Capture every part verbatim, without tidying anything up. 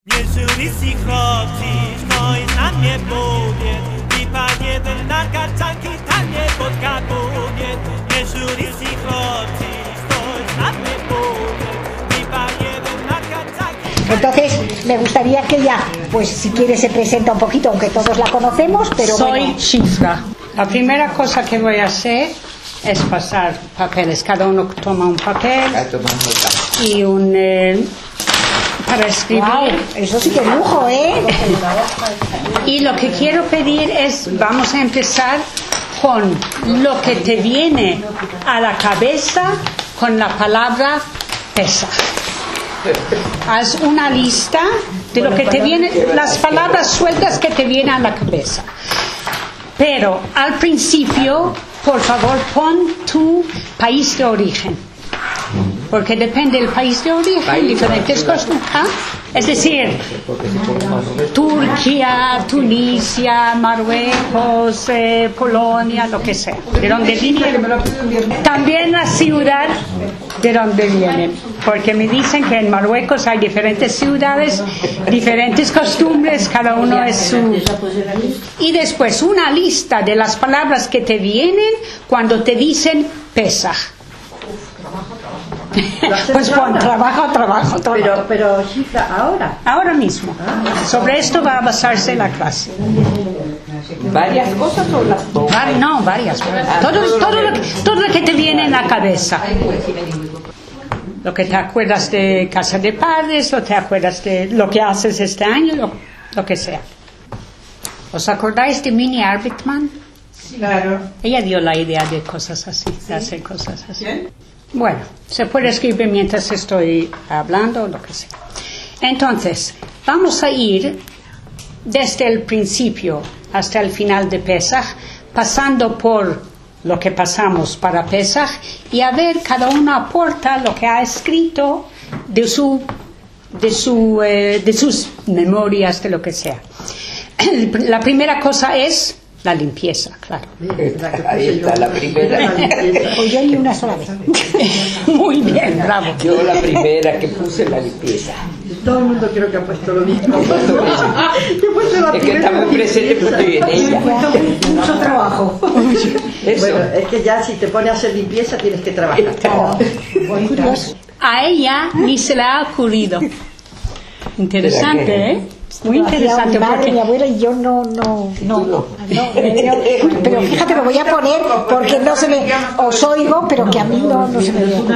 Entonces, me gustaría que ella, pues si quiere, se presenta un poquito, aunque todos la conocemos, pero soy bueno. Shifra. La primera cosa que voy a hacer es pasar papeles. Cada uno toma un papel y un eh, para escribir. Wow, eso sí que lujo, ¿eh? Y lo que quiero pedir es, vamos a empezar con lo que te viene a la cabeza con la palabra Pesaj. Haz una lista de lo que te viene, las palabras sueltas que te vienen a la cabeza. Pero al principio, por favor, pon tu país de origen. Porque depende del país de origen, diferentes cosas. ¿Ah? Es decir, Turquía, Tunisia, Marruecos, eh, Polonia, lo que sea. De donde vienen. También la ciudad de donde vienen. Porque me dicen que en Marruecos hay diferentes ciudades, diferentes costumbres, cada uno es su. Y después una lista de las palabras que te vienen cuando te dicen Pesaj. Pues pon trabajo, trabajo, trabajo. Pero, pero Shifra, ahora. Ahora mismo. Sobre esto va a basarse la clase. ¿Varias cosas o las dos? Var, no, varias. Todo, todo, lo que, todo lo que te viene en la cabeza. Lo que te acuerdas de casa de padres, lo que te acuerdas de lo que haces este año, lo, lo que sea. ¿Os acordáis de Minnie Arbitman? Claro. Ella dio la idea de cosas así, de hacer cosas así. Bueno, se puede escribir mientras estoy hablando o lo que sea. Entonces, vamos a ir desde el principio hasta el final de Pesaj, pasando por lo que pasamos para Pesaj y a ver, cada uno aporta lo que ha escrito de su, de su, eh, de sus memorias, de lo que sea. La primera cosa es la limpieza, claro. Ahí está la primera. Pues yo ni una sola vez. Muy bien, bravo. Yo la primera que puse la limpieza. Todo el mundo creo que ha puesto lo mismo. Yo he puesto la Es que está muy presente porque estoy en ella. Mucho trabajo. Eso. Bueno, es que ya si te pones a hacer limpieza tienes que trabajar. A ella ni se le ha ocurrido. Interesante, ¿eh? Muy interesante. Mi madre, porque mi abuela y yo no, no, no, no, no, pero fíjate, lo voy a poner porque no se me, os oigo, pero que a mí no, no se me había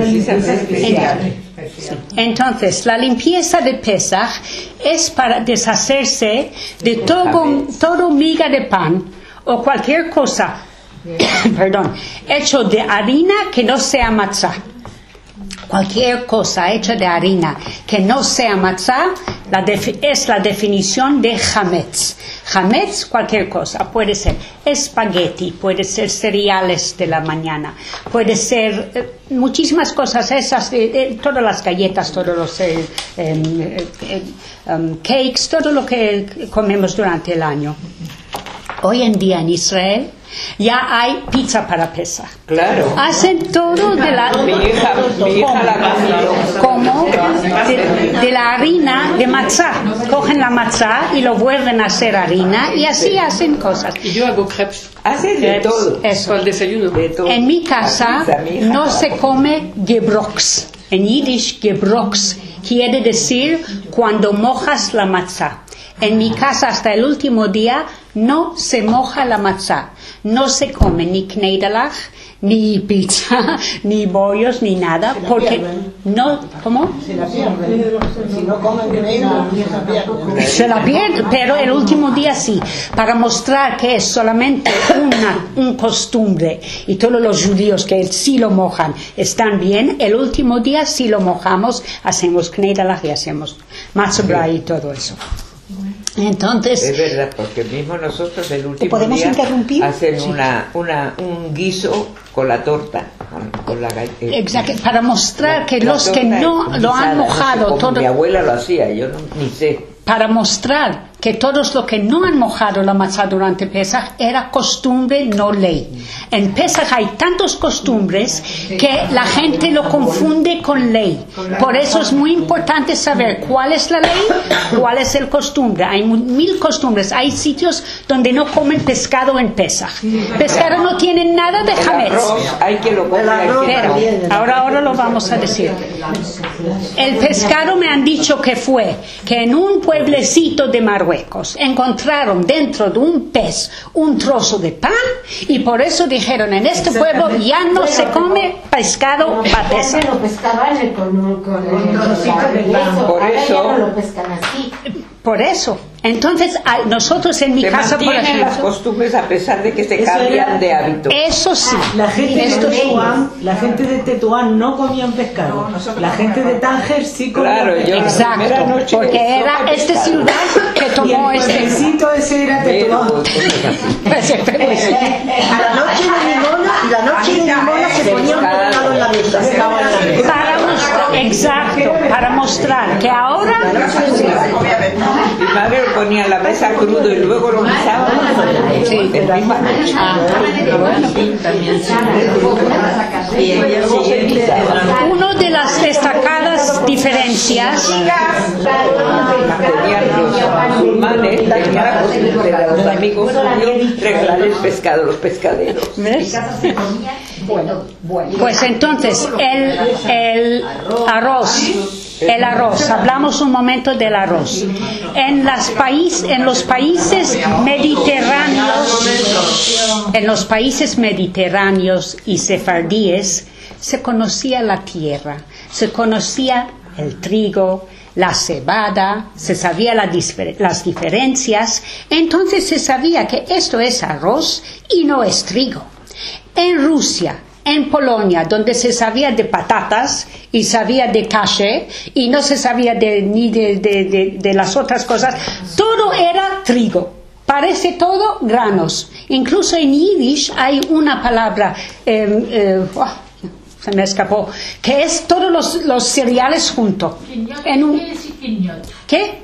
ocurrido. Entonces, la limpieza de Pesaj es para deshacerse de todo, todo miga de pan o cualquier cosa, perdón, hecho de harina que no sea matzá. Cualquier cosa hecha de harina que no sea matzá la defi- es la definición de hametz. Hametz, cualquier cosa. Puede ser espagueti, puede ser cereales de la mañana, puede ser eh, muchísimas cosas esas, eh, eh, todas las galletas, todos los eh, eh, eh, um, cakes, todo lo que comemos durante el año. Hoy en día en Israel ya hay pizza para Pesaj. Claro. Hacen todo de la Mi hija, mi hija la comió. como de, de la harina de matzá. Cogen la matzá y lo vuelven a hacer harina y así hacen cosas. Y yo hago crepes. Hacen de todo. Eso. Para el desayuno. De todo. En mi casa La pizza, mi hija. no se come gebrox. En yiddish gebrox quiere decir cuando mojas la matzá. En mi casa hasta el último día no se moja la matzá. No se come ni kneidalach, ni pizza, ni bollos, ni nada, porque no, ¿cómo? Se la pierden. Si no comen kneidalach, Se la pierde, pero el último día sí, para mostrar que es solamente una un costumbre y todos los judíos que sí lo mojan están bien, el último día sí lo mojamos, hacemos kneidalach y hacemos matzah brai y todo eso. Entonces, Es verdad, porque mismo nosotros el último podemos día interrumpir? hacen Sí. una, una, un guiso con la torta, con, con la galleta. exacto, para mostrar que los que torta no lo han guisada, no sé mojado cómo todo, mi abuela lo hacía, yo no, ni sé. para mostrar que todos los que no han mojado la matzá durante Pesach era costumbre, no ley. En Pesach hay tantas costumbres que la gente lo confunde con ley. Por eso es muy importante saber cuál es la ley, cuál es el costumbre. Hay mil costumbres. Hay sitios donde no comen pescado en Pesach. Pescado no tiene nada de hametz. Hay que lo comer, hay que Pero, ahora, ahora lo vamos a decir. El pescado me han dicho que fue que en un pueblecito de Marruecos encontraron dentro de un pez un trozo de pan y por eso dijeron en este pueblo ya no se come pescado para Pesach. Lo pescaban con, con el trocito de queso, Por ahora eso- ya no lo pescan así. Por eso. Entonces, a- nosotros en mi Se casa, por mantienen las ejemplo, costumbres a pesar de que se Eso cambian era- de hábito. eso sí. La gente, Esto de sí. Tetuán, la gente de Tetuán no comían pescado. La gente de Tánger sí comía Claro, yo- pescado. Exacto, primera noche porque de era sopa esta pescado. ciudad que Y el tomó este. pueblecito ese era Tetuán. Ese pueblecito. A la noche de limona, y la noche de limona se ponía un pescado en la mesa. Pescado en la mesa. Para mostrar, exacto, para mostrar que ahora Mi madre lo ponía en la mesa crudo y luego lo guisaba en misma noche. Y el día siguiente, una de las destacadas diferencias, Tenían los musulmanes, tenían la costumbre de los amigos judíos regalar el pescado, los pescaderos. ¿ves? Pues entonces el, el arroz, el arroz, hablamos un momento del arroz. En, las país, en los países mediterráneos, en los países mediterráneos y sefardíes se conocía la tierra, se conocía el trigo, la cebada, se sabía la disfer- las diferencias, entonces se sabía que esto es arroz y no es trigo. En Rusia, en Polonia, donde se sabía de patatas y sabía de kashe y no se sabía de, ni de, de, de, de las otras cosas, todo era trigo. Parece todo granos. Incluso en Yiddish hay una palabra, eh, eh, oh, se me escapó, que es todos los, los cereales juntos. En un, ¿qué?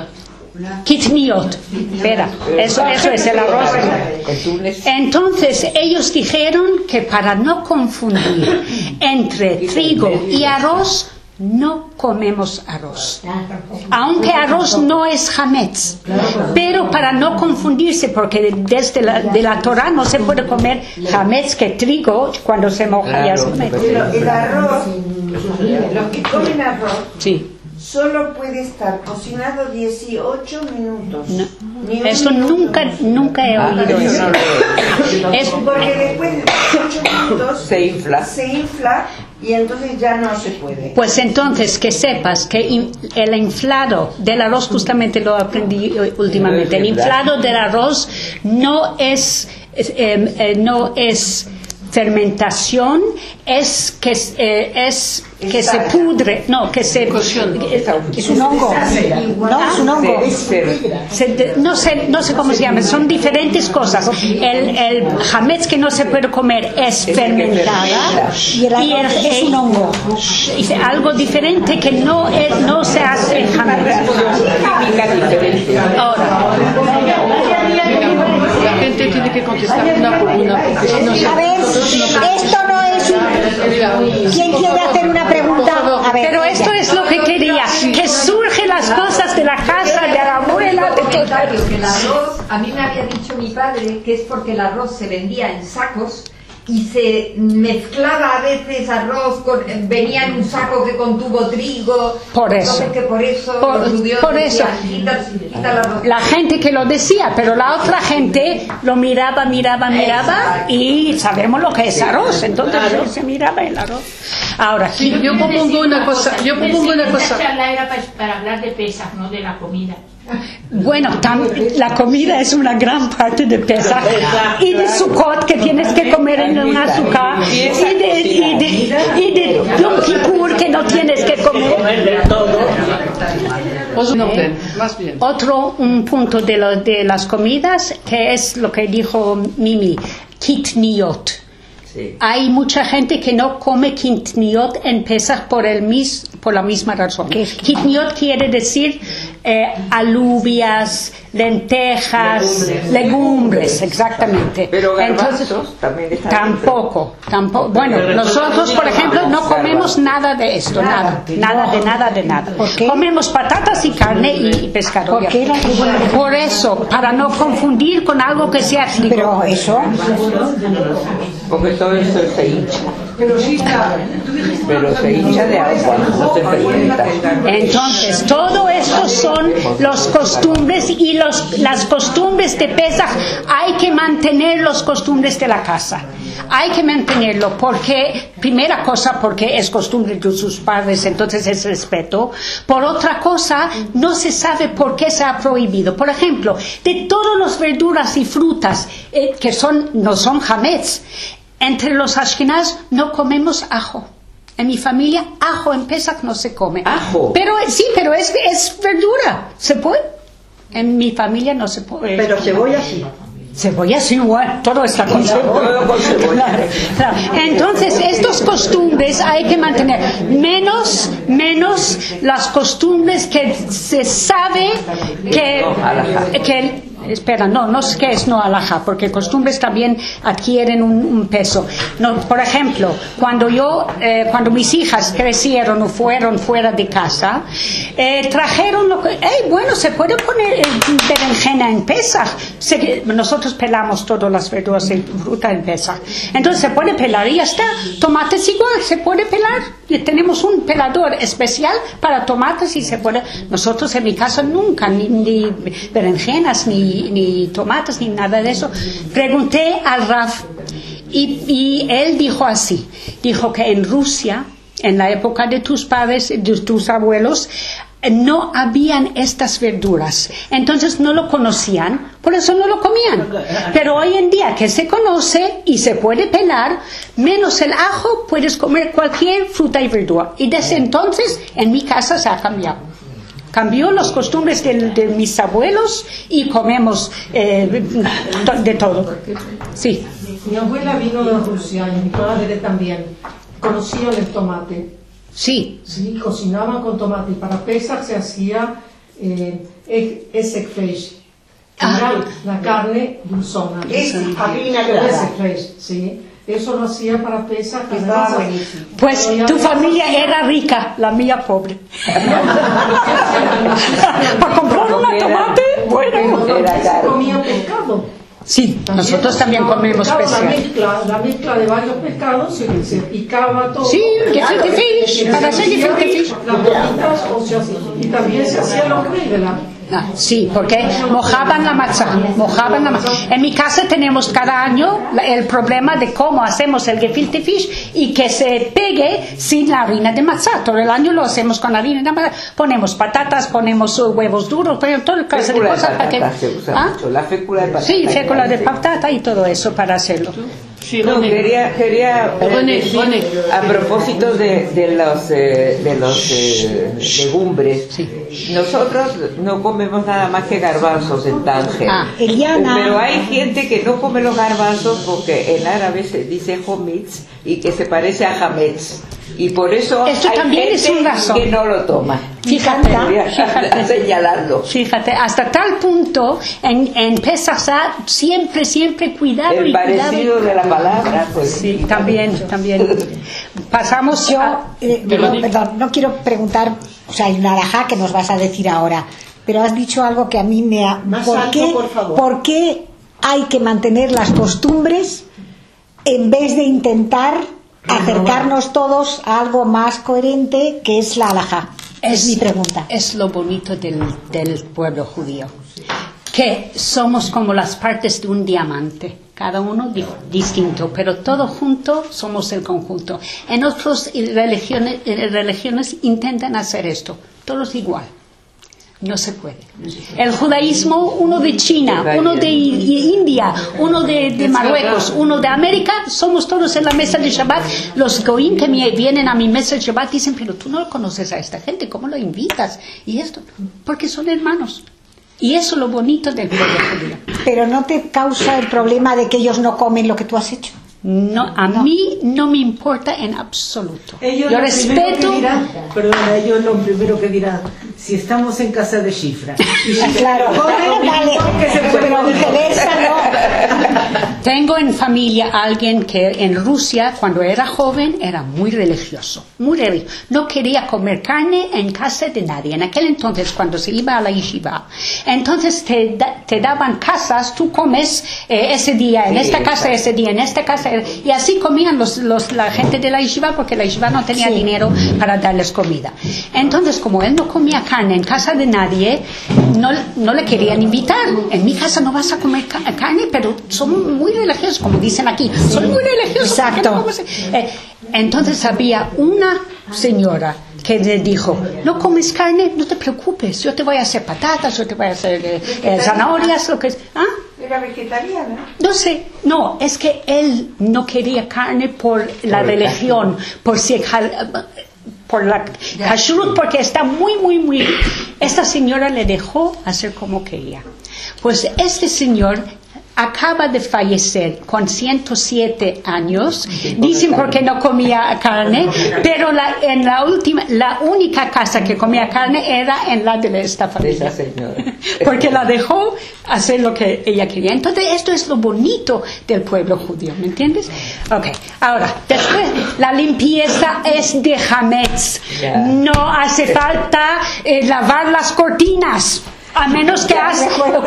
Kitniot. Espera, eso, eso es el arroz. En Túnez, Entonces ellos dijeron que para no confundir entre trigo y arroz, no comemos arroz. Aunque arroz no es hametz, pero para no confundirse, porque desde la, de la Torah no se puede comer hametz, que trigo cuando se moja ya es hametz. Pero el arroz, los que comen arroz, Sí. solo puede estar cocinado dieciocho minutos. No. Ni un Eso minuto nunca, más. nunca he oído eso. Es, Porque después de dieciocho minutos se infla. se infla y entonces ya no se puede. Pues entonces que sepas que in- el inflado del arroz, justamente lo aprendí eh, últimamente, el inflado del arroz no es, es, eh, eh, no es fermentación, es que eh, es que se pudre, no, que se Es un hongo. No, es un hongo. se de- no sé no sé cómo se llama, son diferentes cosas. El, el hametz que no se puede comer es fermentada Y el arroz es un hongo. y algo diferente que no es, no se hace en hametz. Ahora, la gente tiene que contestar una por una, porque si no se... A ver, esto no es un... ¿Quién quiere hacer una pregunta? A ver, pero esto es lo que quería, que surgen las cosas de la casa, de la abuela, de todo. Comentario, que el arroz, a mí me había dicho mi padre que es porque el arroz se vendía en sacos y se mezclaba a veces arroz con, venía en un saco que contuvo trigo. Por eso. Entonces que por eso Por- los judíos por decían, eso. quita, quita el arroz. La gente que lo decía, pero la otra gente lo miraba, miraba, miraba y sabemos lo que es arroz, entonces se miraba el arroz. Ahora, Sí, yo propongo una cosa, yo propongo una Esta cosa. charla era para, para hablar de Pesach, no de la comida. bueno, tam- la comida es una gran parte de Pesach y de Sukkot, que tienes que comer en un azúcar, y de, y de, y de Yom Kippur, que no tienes que comer. Os un orden, más bien. Otro un punto de, lo, de las comidas, que es lo que dijo Mimi, kitniot. Sí. Hay mucha gente que no come quintniot en Pesach por, el mis, por la misma razón. Quintniot quiere decir eh, alubias, lentejas, legumbres, legumbres exactamente. Pero entonces también tampoco, tampoco. Bueno, nosotros, por ejemplo, no comemos nada de esto, nada, nada de nada de nada. Comemos patatas y carne y pescado. ¿Por qué? Por eso, para no confundir con algo que sea rico. Pero eso, porque todo eso se hincha. Pero se hincha de agua, no se fermenta. Entonces, todo esto son los costumbres y los, las costumbres de Pesach. Hay que mantener las costumbres de la casa. Hay que mantenerlo porque, primera cosa, porque es costumbre de sus padres, entonces es respeto. Por otra cosa, no se sabe por qué se ha prohibido. Por ejemplo, de todas las verduras y frutas eh, que son, no son hametz, entre los ashkenaz no comemos ajo. En mi familia, ajo en Pesach no se come. ¿Ajo? Pero sí, pero es, es verdura. ¿Se puede? En mi familia no se puede. Pero cebolla sí. Cebolla sí, igual, todo está con cebolla. Claro, claro. Entonces, estas costumbres hay que mantener. Menos, menos las costumbres que se sabe que, que espera, no, no es que es no alajá, porque costumbres también adquieren un, un peso. No, por ejemplo, cuando yo, eh, cuando mis hijas crecieron o fueron fuera de casa, eh, trajeron lo que, hey, bueno, se puede poner eh, berenjena en Pesach. Se, nosotros pelamos todas las verduras y fruta en Pesach. Entonces se puede pelar y ya está. Tomates igual, se puede pelar. Y tenemos un pelador especial para tomates y se puede. Nosotros en mi casa nunca, ni, ni berenjenas, ni ni tomates, ni nada de eso. Pregunté al Rav y, y él dijo así, dijo que en Rusia, en la época de tus padres, de tus abuelos, no habían estas verduras, entonces no lo conocían, por eso no lo comían. Pero hoy en día que se conoce y se puede pelar, menos el ajo, puedes comer cualquier fruta y verdura. Y desde entonces en mi casa se ha cambiado. Cambió las costumbres de, de mis abuelos y comemos eh, de todo. Sí. Mi abuela vino de Rusia y mi padre también. Conocían el tomate. Sí. Sí, cocinaban con tomate. Y para Pesach se hacía eh, esek fresh. Ah. La carne dulzona. Harina clara. Esek fresh, sí. Eso lo hacía para Pesach. Estaba buenísimo. Pues tu familia era rica, la mía pobre. Para comprar una tomate, bueno. Se comía pescado. Sí, nosotros también comemos pescado, pescado. La mezcla, la mezcla de varios pescados se, se picaba todo. Sí, gefilte fish, para hacer gefilte fish. Las bolitas, o sea, y también se hacía los la Ah, sí, porque mojaban la matzá, mojaban la matzá. En mi casa tenemos cada año el problema de cómo hacemos el gefilte fish y que se pegue sin la harina de matzá. Todo el año lo hacemos con harina de matzá. Ponemos patatas, ponemos huevos duros, ponemos toda clase de cosas para que... ¿Ah? La fécula de patata. Sí, fécula de patata y todo eso para hacerlo. No, quería, quería eh, decir, a propósito de, de los, eh, de los eh, legumbres, sí. Nosotros no comemos nada más que garbanzos en Tánger. Ah, Eliana. Pero hay gente que no come los garbanzos porque en árabe se dice homitz y que se parece a hametz. Y por eso esto hay también gente es un razón. que no lo toma. Fíjate, fíjate, señalarlo. Fíjate, hasta tal punto en, en Pesach siempre, siempre cuidado el y parecido cuidado. de la palabra, pues sí, también, también. Pasamos yo, a... eh, no, perdón, no quiero preguntar, o sea, hay una alajá que nos vas a decir ahora, pero has dicho algo que a mí me ha... Más ¿Por alto, qué, por favor. ¿Por qué hay que mantener las costumbres en vez de intentar acercarnos todos a algo más coherente que es la alajá? Es, es mi pregunta. Es lo bonito del, del pueblo judío, que somos como las partes de un diamante, cada uno di- distinto, pero todos juntos somos el conjunto. En otras religiones, religiones intentan hacer esto, todos igual. No se puede. El judaísmo, uno de China, uno de India, uno de, de Marruecos, uno de América, somos todos en la mesa de Shabbat. Los goín que me vienen a mi mesa de Shabbat dicen, pero tú no conoces a esta gente, ¿cómo lo invitas? Y esto, porque son hermanos. Y eso es lo bonito del pueblo judío. Pero no te causa el problema de que ellos no comen lo que tú has hecho. No, a mí no me importa en absoluto. Ellos Yo lo primero respeto. que dirán, perdona, ellos lo primero que dirán, si estamos en casa de Shifra. Y si Claro, come, vale, que se puede pero comer. viceversa, no. Tengo en familia alguien que en Rusia, cuando era joven, era muy religioso, muy religioso. No quería comer carne en casa de nadie. En aquel entonces, cuando se iba a la yeshiva, entonces te, da, te daban casas, tú comes eh, ese día, en esta casa, ese día, en esta casa, y así comían los, los, la gente de la yeshiva, porque la yeshiva no tenía Sí. dinero para darles comida. Entonces, como él no comía carne en casa de nadie, no, no le querían invitar. En mi casa no vas a comer ca- carne, pero son muy religiosos, como dicen aquí. Son muy religiosos. ¿por qué no Exacto. comes? Eh, entonces había una señora que le dijo, no comes carne, no te preocupes, yo te voy a hacer patatas, yo te voy a hacer eh, eh, zanahorias, lo que es. ¿Ah? Era vegetariana. No sé, no, es que él no quería carne por la religión, por si por la kashrut, porque está muy, muy, muy. Esta señora le dejó hacer como quería. Pues este señor acaba de fallecer con ciento siete años, dicen porque no comía carne, pero la, en la última, la única casa que comía carne era en la de esta familia, porque la dejó hacer lo que ella quería. Entonces esto es lo bonito del pueblo judío, ¿me entiendes? Ok, ahora, después, la limpieza es de hametz, no hace falta eh, lavar las cortinas. A menos que has,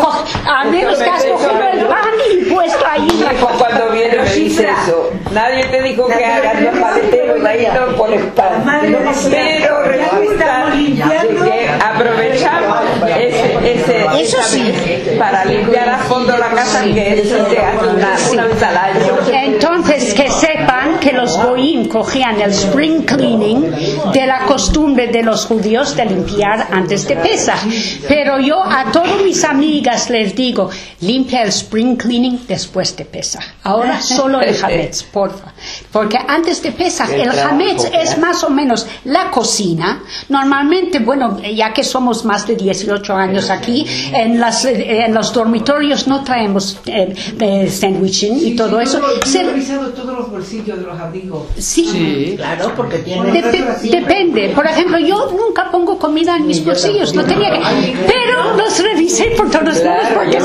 a menos que has cogido el pan y puesto ahí. Cuando viene me dice eso. Nadie te dijo que hagas los paleteros ahí, no pones pan. Pero resulta que aprovechamos ese, ese, Eso sí. para limpiar a fondo la casa, que eso se hace una, una vez al año. Entonces, que sepan que los goyim cogían el spring cleaning de la costumbre de los judíos de limpiar antes de Pesach. Pero yo a todas mis amigas les digo, limpia el spring cleaning después de Pesach. Ahora solo el hametz, porfa. Porque antes de Pesach, el hametz es más o menos la cocina. Normalmente, bueno, ya que somos más de dieciocho años aquí, en, las, en los dormitorios no traemos eh, eh, sandwiching y todo eso. Se han revisado todos los bolsillos de los abrigos. Sí, Sí, claro, porque tiene... Dep- depende. Por ejemplo, yo nunca pongo comida en mis bolsillos, no tenía que. Pero los revisé por todos lados porque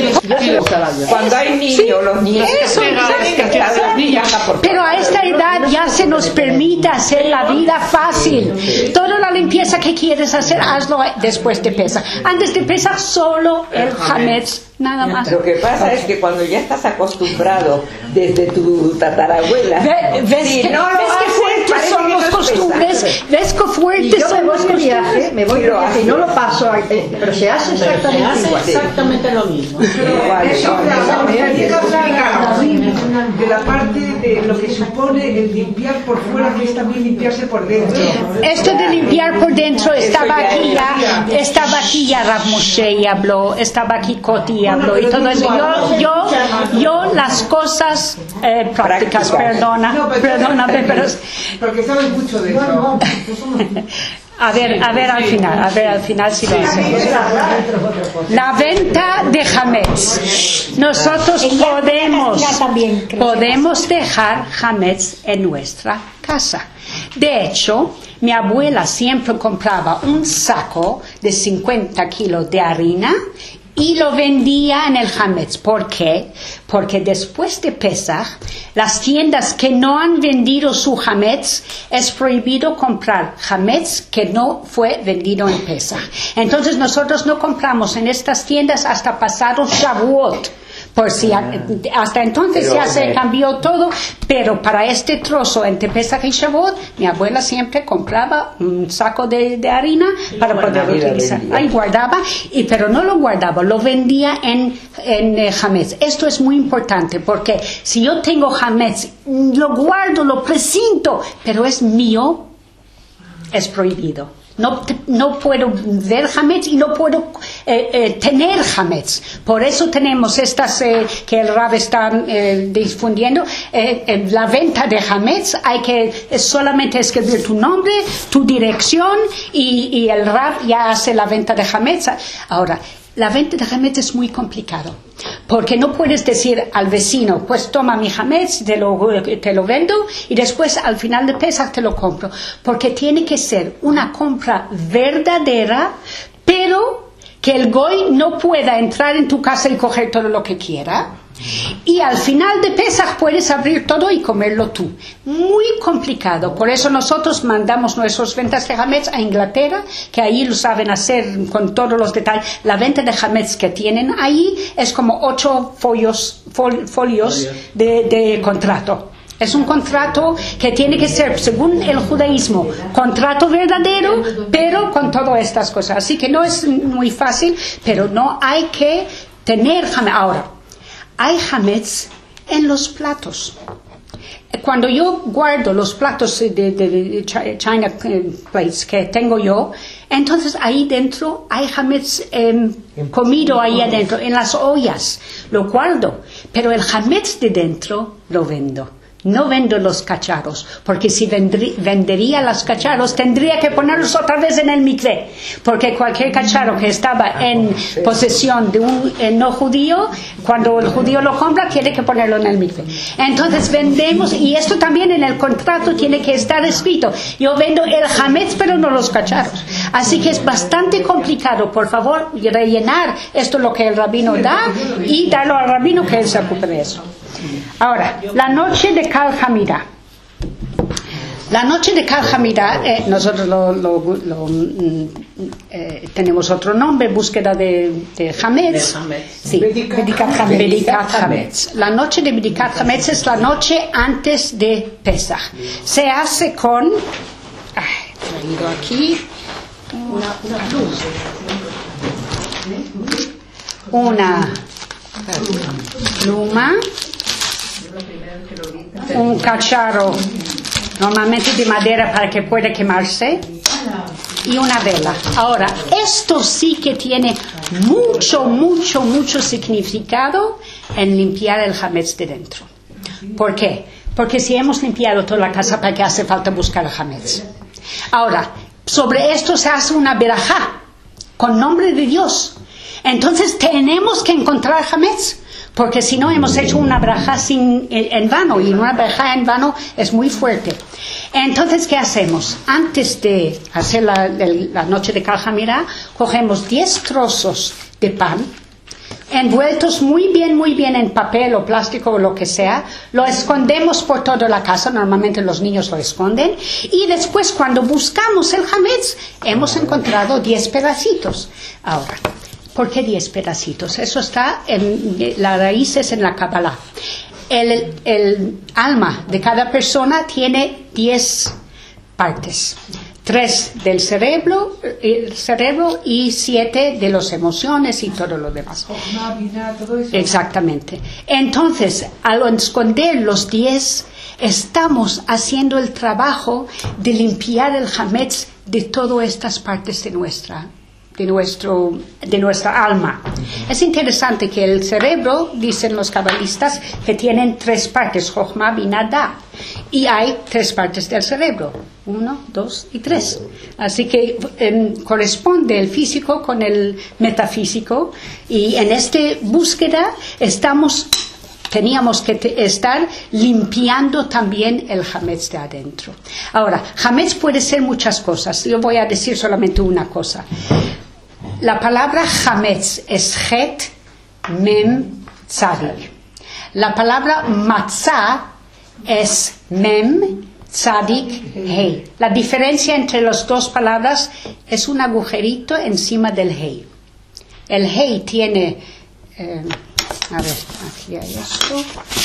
Cuando hay niños, los niños Eso, que exacto. Pero a esta edad ya se nos permite hacer la vida fácil. Toda la limpieza que quieres hacer, hazlo después de Pesach. Antes de Pesach, solo el hametz, nada más. Lo que pasa es que cuando ya estás acostumbrado desde tu tatarabuela, Ve- ¿Ves, si que, no lo ves que haces, fuertes parece son que los no es costumbres? Pesach. ¿Ves que Y fuertes yo me son voy los de viaje, costumbres? me voy de viaje y no lo paso, eh, pero se hace Se exactamente hace igual. exactamente lo mismo. Igual, Eso, igual. me gustaría que hablara de la parte de lo que supone el limpiar por fuera, que es también limpiarse por dentro. Esto de limpiar por dentro estaba aquí ya, estaba aquí ya Rav Moshe y habló, estaba aquí Coti y habló y todo eso. Yo, yo, yo las cosas eh, prácticas, perdona, No, pero- perdóname, pero Porque sabes mucho de eso. a ver, a ver al final, a ver al final si lo hacemos. La venta de hametz. Nosotros Ella- podemos, ella también, creo que podemos dejar hametz en nuestra casa. De hecho, mi abuela siempre compraba un saco de cincuenta kilos de harina y lo vendía en el hametz. ¿Por qué? Porque después de Pesach, las tiendas que no han vendido su hametz, es prohibido comprar hametz que no fue vendido en Pesach. Entonces nosotros no compramos en estas tiendas hasta pasado Shavuot. Por si a- hasta entonces Pero, ya se eh, cambió todo, pero para este trozo entre Pesach y Shavuot, mi abuela siempre compraba un saco de, de harina para poder y la utilizar. vendía. Ahí guardaba, y, pero no lo guardaba, lo vendía en, en eh, hametz. Esto es muy importante porque si yo tengo hametz, lo guardo, lo presinto, pero es mío, es prohibido. No, te- no puedo ver hametz y no puedo eh, eh, tener hametz. Por eso tenemos estas eh, que el Rav está eh, difundiendo. Eh, eh, la venta de hametz hay que eh, solamente escribir tu nombre, tu dirección y, y el Rav ya hace la venta de hametz. Ahora, la venta de hametz es muy complicado Porque no puedes decir al vecino, pues toma mi hametz, te lo, te lo vendo y después al final de Pesach te lo compro. Porque tiene que ser una compra verdadera, pero que el goy no pueda entrar en tu casa y coger todo lo que quiera. Y al final de Pesach puedes abrir todo y comerlo tú. Muy complicado. Por eso nosotros mandamos nuestras ventas de hametz a Inglaterra, que ahí lo saben hacer con todos los detalles. La venta de hametz que tienen ahí es como ocho folios, fol, folios de, de contrato. Es un contrato que tiene que ser, según el judaísmo, contrato verdadero, pero con todas estas cosas. Así que no es muy fácil, pero no hay que tener hametz. Ahora, hay hametz en los platos. Cuando yo guardo los platos de, de, de China plates que tengo yo, entonces ahí dentro hay hametz eh, comido ahí adentro, en las ollas. Lo guardo, pero el hametz de dentro lo vendo. No vendo los cacharros, porque si vendrí, vendería los cacharros, tendría que ponerlos otra vez en el mikvé, porque cualquier cacharro que estaba en posesión de un eh, no judío, cuando el judío lo compra, tiene que ponerlo en el mikvé. Entonces vendemos, y esto también en el contrato tiene que estar escrito, yo vendo el hametz, pero no los cacharros. Así que es bastante complicado. Por favor, rellenar esto lo que el rabino da y darlo al rabino que él se ocupe de eso. Ahora, la noche de Kal Hamirá. La noche de Kal Hamirá, eh, nosotros lo, lo, lo, eh, tenemos otro nombre, búsqueda de, de Hametz. Sí, Bedikat Hametz. Bedikat Hametz. La noche de Bedikat Hametz es la noche antes de Pesach. Se hace con, ay, he traído aquí una, una pluma, un cacharro normalmente de madera para que pueda quemarse y una vela. Ahora, esto sí que tiene mucho, mucho, mucho significado en limpiar el hametz de dentro. ¿Por qué? Porque si hemos limpiado toda la casa, ¿para qué hace falta buscar el hametz? Ahora, sobre esto se hace una berajá con nombre de Dios. Entonces tenemos que encontrar hametz, porque si no hemos hecho una braja sin, en vano, y una braja en vano es muy fuerte. Entonces, ¿qué hacemos? Antes de hacer la, la noche de Kal Hamirá, cogemos diez trozos de pan, envueltos muy bien, muy bien en papel o plástico o lo que sea, lo escondemos por toda la casa, normalmente los niños lo esconden, y después cuando buscamos el hametz, hemos encontrado diez pedacitos. Ahora, ¿por qué diez pedacitos? Eso está en las raíces en la Kabbalah. El, el alma de cada persona tiene diez partes. Tres del cerebro, el cerebro y siete de las emociones y todo lo demás. Exactamente. Entonces, al esconder los diez, estamos haciendo el trabajo de limpiar el hametz de todas estas partes de nuestra de nuestro de nuestra alma. Es interesante que el cerebro, dicen los cabalistas, que tienen tres partes, Jochma, Binah, Da, y hay tres partes del cerebro, uno, dos y tres. Así que eh, corresponde el físico con el metafísico, y en esta búsqueda estamos teníamos que te, estar limpiando también el hametz de adentro. Ahora, hametz puede ser muchas cosas. Yo voy a decir solamente una cosa. La palabra hametz es het, mem, tzadik. La palabra matzah es mem, tzadik, hei. La diferencia entre las dos palabras es un agujerito encima del hei. El hei tiene... Eh, a ver, aquí hay esto.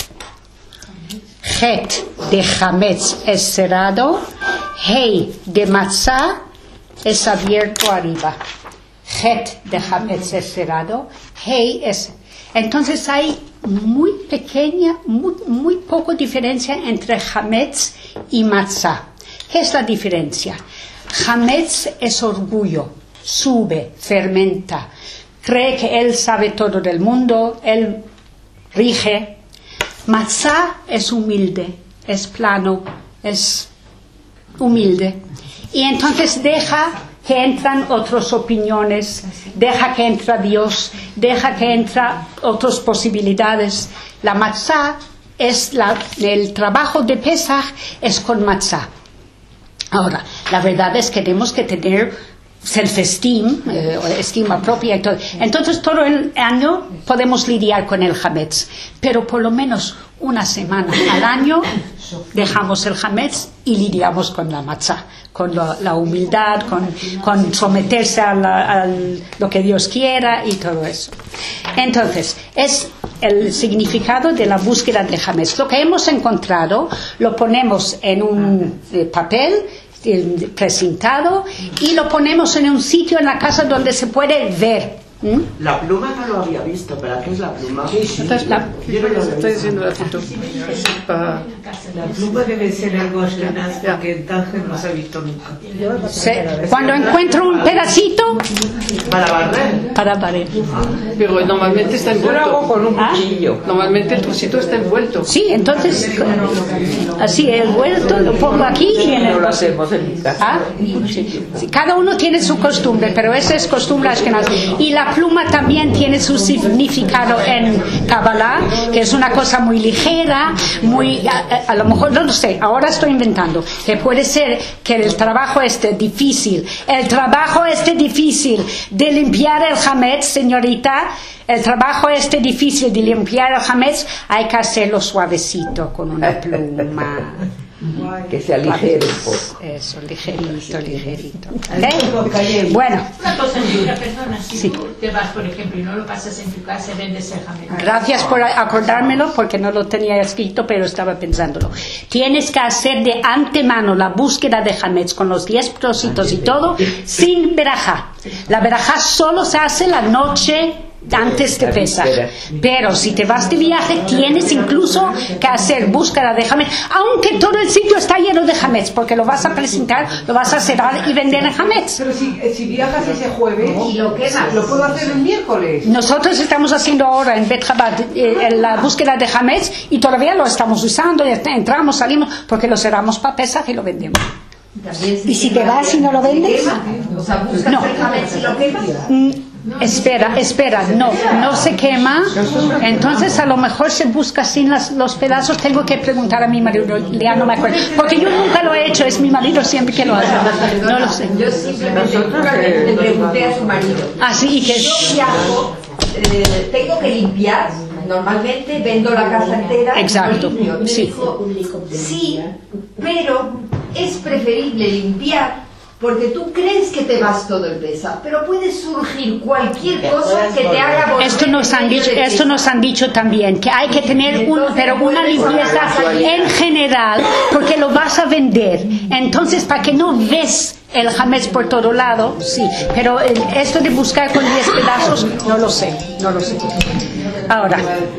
Het de hametz es cerrado, hei de matzah es abierto arriba. Het de hametz es cerrado, hei es... Entonces hay muy pequeña, muy, muy poca diferencia entre hametz y matzah. ¿Qué es la diferencia? Hametz es orgullo, sube, fermenta, cree que él sabe todo del mundo, él rige. Matzah es humilde, es plano, es humilde. Y entonces deja que entran otras opiniones, deja que entre Dios, deja que entre otras posibilidades. La matzá es la, el trabajo de Pesaj es con matzá. Ahora, la verdad es que tenemos que tener self-esteem, eh, estima propia y todo. Entonces todo el año podemos lidiar con el hametz, pero por lo menos una semana al año dejamos el hametz y lidiamos con la matzá, con la, la humildad, con, con someterse a, la, a lo que Dios quiera y todo eso. Entonces, es el significado de la búsqueda de hametz. Lo que hemos encontrado lo ponemos en un eh, papel presentado y lo ponemos en un sitio en la casa donde se puede ver. ¿Mm? La pluma no lo había visto, ¿pero qué es la pluma? Entonces, la, yo no lo estoy diciendo la foto. La pluma debe ser algo asqueroso porque en Tánger no se ha visto nunca. Se, cuando encuentro un pedacito para barrer. Para barrer. Pero normalmente está envuelto. Yo lo hago con un cuchillo. ¿Ah? Normalmente el trocito está envuelto. Sí, entonces así envuelto lo pongo aquí y en el. No lo hacemos en mi casa. ¿Ah? Sí. Sí, cada uno tiene su costumbre, pero esa es costumbre ashkenazí. Y la pluma también tiene su significado en Kabbalah, que es una cosa muy ligera, muy a, a lo mejor no lo sé, ahora estoy inventando, que puede ser que el trabajo esté difícil, el trabajo esté difícil de limpiar el hametz, señorita, el trabajo este difícil de limpiar el hametz, hay que hacerlo suavecito con una pluma. Que se aligere un poco. Eso, ligerito, ligerito. ¿Okay? Bueno. Una cosa, una persona, si sí. Tú te vas, por ejemplo, y no lo pasas en tu casa, vendes el hametz. Gracias por acordármelo, porque no lo tenía escrito, pero estaba pensándolo. Tienes que hacer de antemano la búsqueda de hametz con los diez trocitos y todo, sin verajá. La verajá solo se hace la noche antes de Pesaj, pero si te vas de viaje tienes incluso que hacer búsqueda de hametz, aunque todo el sitio está lleno de hametz, porque lo vas a presentar, lo vas a cerrar y vender en hametz. Pero si, si viajas ese jueves y lo quemas, lo puedo hacer el miércoles. Nosotros estamos haciendo ahora en Bet Chabad eh, la búsqueda de hametz y todavía lo estamos usando, y entramos, salimos, porque lo cerramos para Pesaj y lo vendemos. ¿Y si te vas y no lo vendes? O sea, buscas no. el hametz y lo quemas. Mm, espera, espera, no, no se quema. Entonces a lo mejor se busca sin las, los pedazos. Tengo que preguntar a mi marido, ya no me acuerdo, porque yo nunca lo he hecho, es mi marido siempre que lo hace. No lo sé. Yo simplemente le pregunté a su marido. Ah, sí, ¿y qué? Yo viajo, eh, tengo que limpiar. Normalmente vendo la casa entera. Exacto. Limpio. Sí. Dijo, sí, pero es preferible limpiar porque tú crees que te vas todo el Pesaj, pero puede surgir cualquier cosa que te haga volver. Esto nos han dicho, esto nos han dicho también, que hay que tener un, pero una limpieza en general, porque lo vas a vender. Entonces, para que no ves el hametz por todo lado, sí, pero esto de buscar con diez pedazos, no lo sé, no lo sé. Ahora,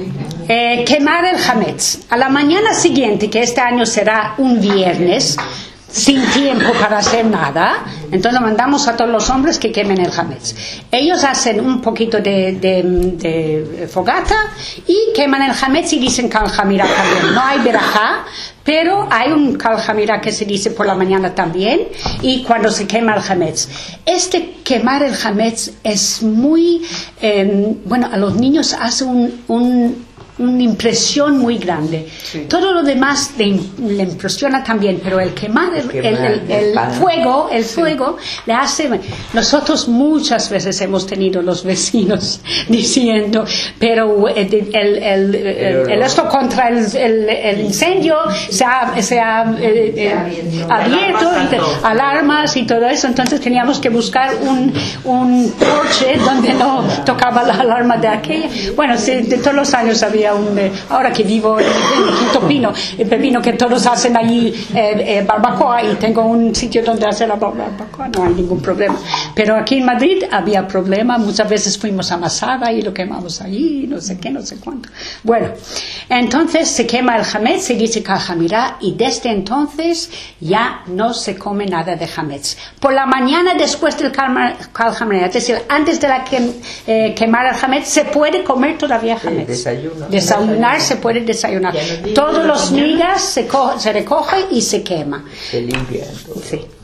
eh, quemar el hametz. A la mañana siguiente, que este año será un viernes, sin tiempo para hacer nada, entonces mandamos a todos los hombres que quemen el hametz. Ellos hacen un poquito de, de, de fogata y queman el hametz y dicen kal hamira también. No hay berajá, pero hay un kal hamira que se dice por la mañana también, y cuando se quema el hametz. Este quemar el hametz es muy, eh, bueno, a los niños hace un, un una impresión muy grande. Sí. Todo lo demás le, le impresiona también, pero el quemar el, el, el, el fuego, el sí. fuego le hace. Nosotros muchas veces hemos tenido los vecinos diciendo, pero el, el, el, el, el esto contra el, el, el incendio se ha, se ha eh, eh, abierto, y, alarmas y todo eso. Entonces teníamos que buscar un, un porche donde no tocaba la alarma de aquella. Bueno, sí, de todos los años había un, eh, ahora que vivo en, en Quinto Pino, el Pepino, que todos hacen allí eh, eh, barbacoa, y tengo un sitio donde hacer la barbacoa, no hay ningún problema. Pero aquí en Madrid había problema, muchas veces fuimos a Masada y lo quemamos allí, no sé qué, no sé cuánto. Bueno, entonces se quema el hametz, se dice kal hamira, y desde entonces ya no se come nada de hametz. Por la mañana después del kal hamira, es decir, antes de la que, eh, quemar el hametz, se puede comer todavía hametz. Desayuno. Desayunar, se puede desayunar. Todos los migas se, co se recoge y se quema. Se limpia. Sí.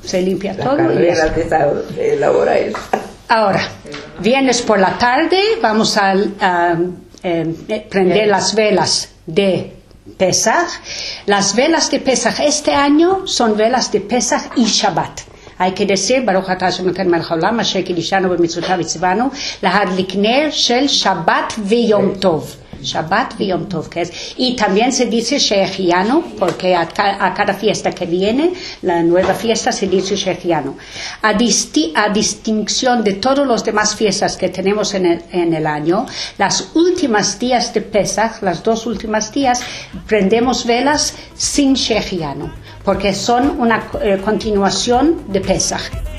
Se limpia La todo. Y carrera se elabora eso. Ahora, viernes por la tarde vamos a, a eh, prender las velas de Pesach. Las velas de Pesach este año son velas de Pesach y Shabbat. Hay que decir, Baruch atah Hashem Elokeinu melech haolam, asher kiddushanu b'mitzvotav v'tzivanu, להדליק נר של שבת ויום טוב. Shabbat y Yom Tov, que es, y también se dice Shechianu, porque a, a cada fiesta que viene, la nueva fiesta se dice Shechianu. A, disti, a distinción de todos los demás fiestas que tenemos en el, en el año, las últimas días de Pesach, las dos últimas días, prendemos velas sin Shechianu, porque son una eh, continuación de Pesach.